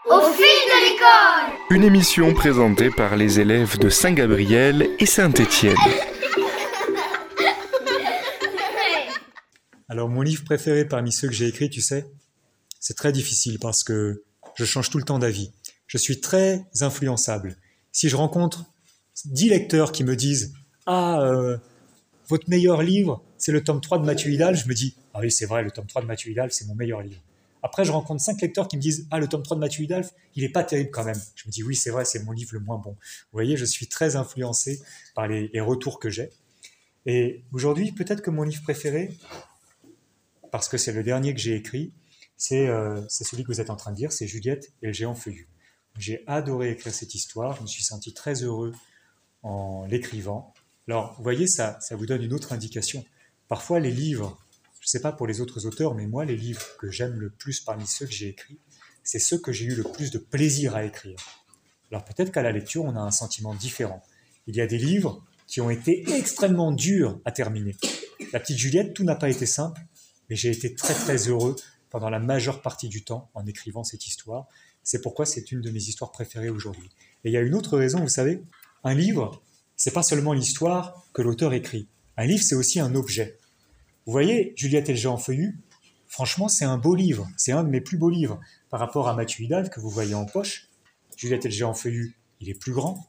Au fil de l'école. Une émission présentée par les élèves de Saint-Gabriel et Saint-Étienne. Alors mon livre préféré parmi ceux que j'ai écrits, tu sais, c'est très difficile parce que je change tout le temps d'avis. Je suis très influençable. Si je rencontre 10 lecteurs qui me disent « votre meilleur livre, c'est le tome 3 de Mathieu Hidalgo », je me dis « Ah oui, c'est vrai, le tome 3 de Mathieu Hidalgo, c'est mon meilleur livre ». Après, je rencontre 5 lecteurs qui me disent « Ah, le tome 3 de Mathieu Hidalgo, il n'est pas terrible quand même ». Je me dis « Oui, c'est vrai, c'est mon livre le moins bon ». Vous voyez, je suis très influencé par les retours que j'ai. Et aujourd'hui, peut-être que mon livre préféré, parce que c'est le dernier que j'ai écrit, c'est celui que vous êtes en train de lire, c'est Juliette et le géant feuillu. J'ai adoré écrire cette histoire, je me suis senti très heureux en l'écrivant. Alors, vous voyez, ça vous donne une autre indication. Parfois, les livres, je ne sais pas pour les autres auteurs, mais moi, les livres que j'aime le plus parmi ceux que j'ai écrits, c'est ceux que j'ai eu le plus de plaisir à écrire. Alors peut-être qu'à la lecture, on a un sentiment différent. Il y a des livres qui ont été extrêmement durs à terminer. La petite Juliette, tout n'a pas été simple, mais j'ai été très très heureux pendant la majeure partie du temps en écrivant cette histoire. C'est pourquoi c'est une de mes histoires préférées aujourd'hui. Et il y a une autre raison, vous savez, un livre, c'est pas seulement l'histoire que l'auteur écrit. Un livre, c'est aussi un objet. Vous voyez, Juliette et le géant feuillu, franchement, c'est un beau livre. C'est un de mes plus beaux livres. Par rapport à Mathieu Hidalgo, que vous voyez en poche, Juliette et le géant feuillu, il est plus grand.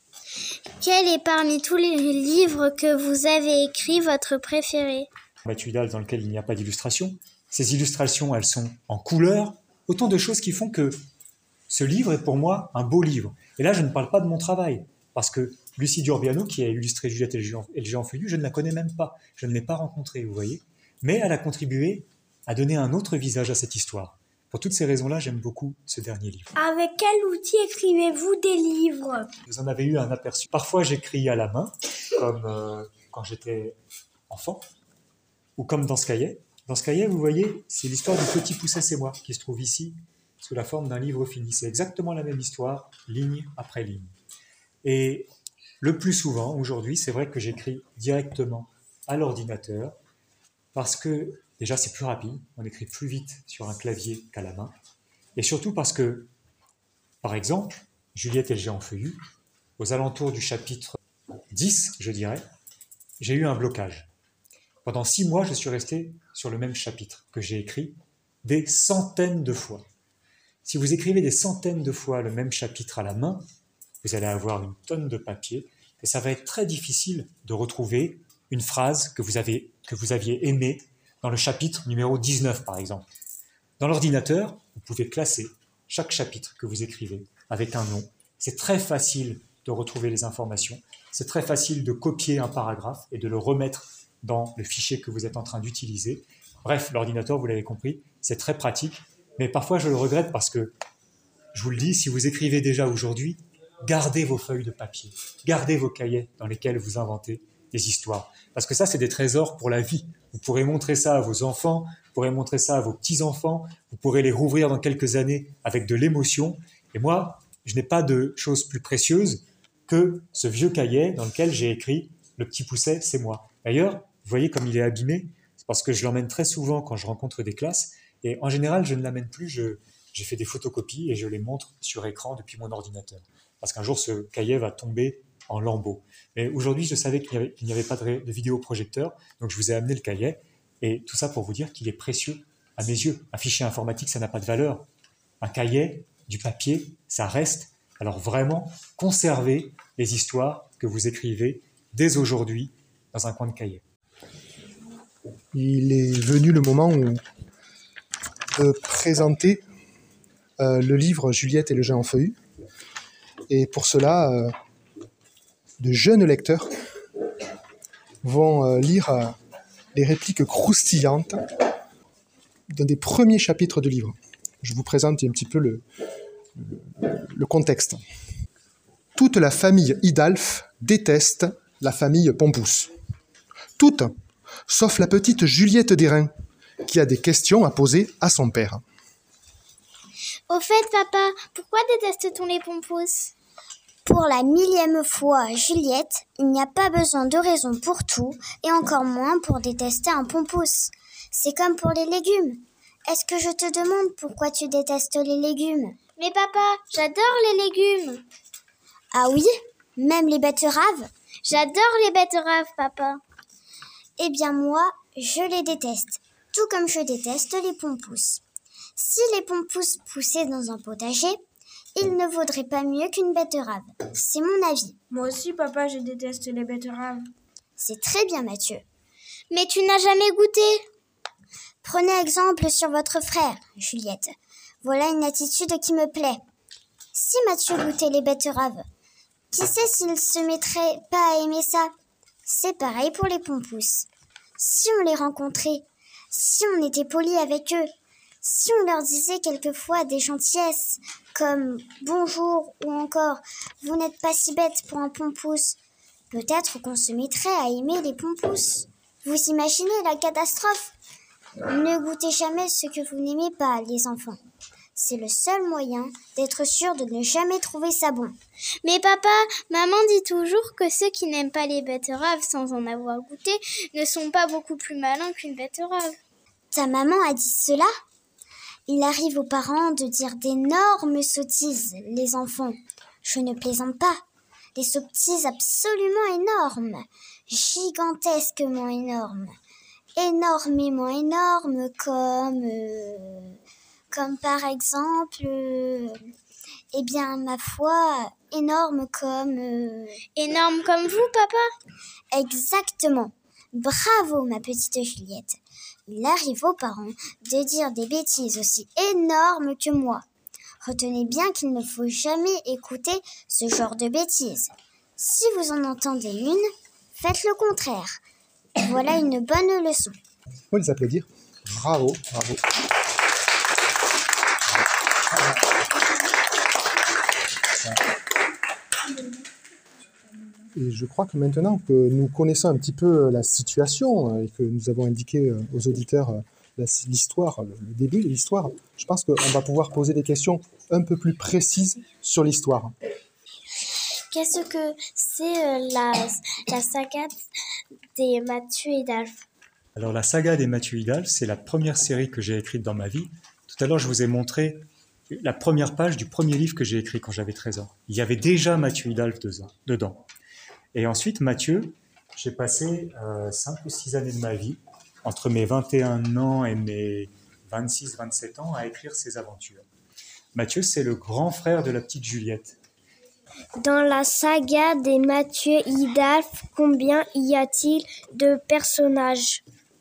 Quel est parmi tous les livres que vous avez écrits votre préféré ? Mathieu Hidalgo, dans lequel il n'y a pas d'illustration. Ces illustrations, elles sont en couleur. Autant de choses qui font que ce livre est pour moi un beau livre. Et là, je ne parle pas de mon travail, parce que Lucie Durbiano, qui a illustré Juliette et le géant feuillu, je ne la connais même pas. Je ne l'ai pas rencontrée, vous voyez. Mais elle a contribué à donner un autre visage à cette histoire. Pour toutes ces raisons-là, j'aime beaucoup ce dernier livre. Avec quel outil écrivez-vous des livres ? Vous en avez eu un aperçu. Parfois, j'écris à la main, comme quand j'étais enfant, ou comme dans ce cahier. Dans ce cahier, vous voyez, c'est l'histoire du Petit Pousset, c'est moi, qui se trouve ici, sous la forme d'un livre fini. C'est exactement la même histoire, ligne après ligne. Et le plus souvent, aujourd'hui, c'est vrai que j'écris directement à l'ordinateur, parce que, déjà, c'est plus rapide, on écrit plus vite sur un clavier qu'à la main, et surtout parce que, par exemple, Juliette et le géant feuillu, aux alentours du chapitre 10, je dirais, j'ai eu un blocage. Pendant 6 mois, je suis resté sur le même chapitre que j'ai écrit des centaines de fois. Si vous écrivez des centaines de fois le même chapitre à la main, vous allez avoir une tonne de papier et ça va être très difficile de retrouver une phrase que vous aviez aimée dans le chapitre numéro 19, par exemple. Dans l'ordinateur, vous pouvez classer chaque chapitre que vous écrivez avec un nom. C'est très facile de retrouver les informations. C'est très facile de copier un paragraphe et de le remettre dans le fichier que vous êtes en train d'utiliser. Bref, l'ordinateur, vous l'avez compris, c'est très pratique, mais parfois je le regrette parce que, je vous le dis, si vous écrivez déjà aujourd'hui, gardez vos feuilles de papier, gardez vos cahiers dans lesquels vous inventez des histoires, parce que ça, c'est des trésors pour la vie. Vous pourrez montrer ça à vos enfants, vous pourrez montrer ça à vos petits-enfants, vous pourrez les rouvrir dans quelques années avec de l'émotion, et moi, je n'ai pas de chose plus précieuse que ce vieux cahier dans lequel j'ai écrit « Le Petit Pousset, c'est moi ». D'ailleurs, vous voyez comme il est abîmé, c'est parce que je l'emmène très souvent quand je rencontre des classes, et en général, je ne l'amène plus, j'ai fait des photocopies et je les montre sur écran depuis mon ordinateur. Parce qu'un jour, ce cahier va tomber en lambeaux. Mais aujourd'hui, je savais qu'il n'y avait pas de vidéoprojecteur, donc je vous ai amené le cahier, et tout ça pour vous dire qu'il est précieux à mes yeux. Un fichier informatique, ça n'a pas de valeur. Un cahier, du papier, ça reste. Alors vraiment, conservez les histoires que vous écrivez dès aujourd'hui dans un coin de cahier. Il est venu le moment de présenter le livre Juliette et le géant feuillu. Et pour cela, de jeunes lecteurs vont lire les répliques croustillantes d'un des premiers chapitres du livre. Je vous présente un petit peu le contexte. Toute la famille Hidalgo déteste la famille Pompousse. Toute, sauf la petite Juliette Desreins, qui a des questions à poser à son père. Au fait, papa, pourquoi déteste-t-on les Pompousses ? Pour la 1000e fois, Juliette, il n'y a pas besoin de raison pour tout, et encore moins pour détester un Pompousse. C'est comme pour les légumes. Est-ce que je te demande pourquoi tu détestes les légumes ? Mais papa, j'adore les légumes. Ah oui? Même les betteraves? J'adore les betteraves, papa. Eh bien moi, je les déteste, tout comme je déteste les pompous. Si les pompous poussaient dans un potager, ils ne vaudraient pas mieux qu'une betterave. C'est mon avis. Moi aussi, papa, je déteste les betteraves. C'est très bien, Mathieu. Mais tu n'as jamais goûté. Prenez exemple sur votre frère, Juliette. Voilà une attitude qui me plaît. Si Mathieu goûtait les betteraves, qui sait s'il se mettrait pas à aimer ça? C'est pareil pour les pompous. Si on les rencontrait, si on était poli avec eux, si on leur disait quelquefois des gentillesses, comme bonjour ou encore vous n'êtes pas si bête pour un pompousse, peut-être qu'on se mettrait à aimer les pompousses. Vous imaginez la catastrophe? Ne goûtez jamais ce que vous n'aimez pas, les enfants. C'est le seul moyen d'être sûr de ne jamais trouver ça bon. Mais papa, maman dit toujours que ceux qui n'aiment pas les betteraves sans en avoir goûté ne sont pas beaucoup plus malins qu'une betterave. Ta maman a dit cela? Il arrive aux parents de dire d'énormes sottises, les enfants. Je ne plaisante pas. Des sottises absolument énormes, gigantesquement énormes, énormément énormes comme par exemple, eh bien ma foi, énorme comme... Énorme comme vous, papa? Exactement. Bravo, ma petite Juliette. Il arrive aux parents de dire des bêtises aussi énormes que moi. Retenez bien qu'il ne faut jamais écouter ce genre de bêtises. Si vous en entendez une, faites le contraire. Voilà une bonne leçon. On peut les applaudir. Bravo, bravo. Et je crois que maintenant que nous connaissons un petit peu la situation et que nous avons indiqué aux auditeurs l'histoire, le début de l'histoire, je pense qu'on va pouvoir poser des questions un peu plus précises sur l'histoire. Qu'est-ce que c'est la saga des Mathieu et d'Alphe? Alors la saga des Mathieu Idalphe, c'est la première série que j'ai écrite dans ma vie. Tout à l'heure, je vous ai montré la première page du premier livre que j'ai écrit quand j'avais 13 ans. Il y avait déjà Mathieu Idalphe dedans. Et ensuite, Mathieu, j'ai passé 5 ou 6 années de ma vie, entre mes 21 ans et mes 26-27 ans, à écrire ses aventures. Mathieu, c'est le grand frère de la petite Juliette. Dans la saga des Mathieu Idalphe, combien y a-t-il de personnages?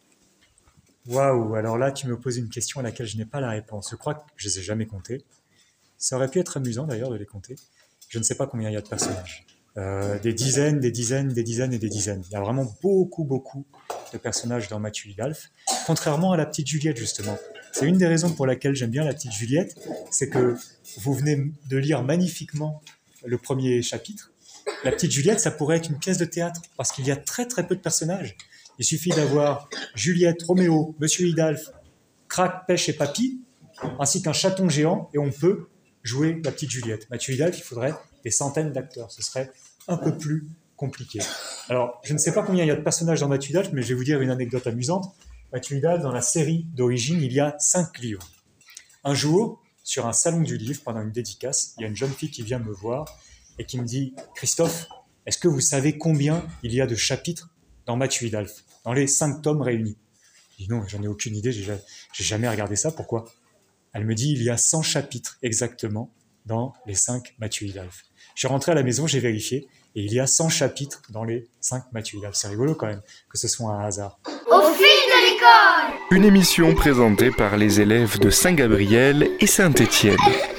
Waouh, alors là, tu me poses une question à laquelle je n'ai pas la réponse. Je crois que je ne les ai jamais comptés. Ça aurait pu être amusant d'ailleurs de les compter. Je ne sais pas combien il y a de personnages. Des dizaines, des dizaines, des dizaines et des dizaines. Il y a vraiment beaucoup, beaucoup de personnages dans Mathieu Idalphe, contrairement à la petite Juliette, justement. C'est une des raisons pour laquelle j'aime bien la petite Juliette, c'est que vous venez de lire magnifiquement le premier chapitre. La petite Juliette, ça pourrait être une pièce de théâtre, parce qu'il y a très très peu de personnages. Il suffit d'avoir Juliette, Roméo, Monsieur Idalphe, Crac, Pêche et Papy, ainsi qu'un chaton géant, et on peut jouer la petite Juliette. Mathieu Idalphe, il faudrait des centaines d'acteurs. Ce serait un peu plus compliqué. Alors, je ne sais pas combien il y a de personnages dans Mathieu Idalphe, mais je vais vous dire une anecdote amusante. Mathieu Idalphe, dans la série d'origine, il y a 5 livres. Un jour, sur un salon du livre, pendant une dédicace, il y a une jeune fille qui vient me voir et qui me dit « Christophe, est-ce que vous savez combien il y a de chapitres dans Mathieu Idalphe, dans les 5 tomes réunis ?» Je dis « Non, j'en ai aucune idée, j'ai jamais regardé ça, pourquoi ?» Elle me dit « Il y a 100 chapitres exactement dans les 5 Mathieu Idalphe. » Je suis rentré à la maison, j'ai vérifié, et il y a 100 chapitres dans les 5 Mathieu Idalphe. C'est rigolo quand même que ce soit un hasard. Au fil de l'école! Une émission présentée par les élèves de Saint-Gabriel et Saint-Étienne.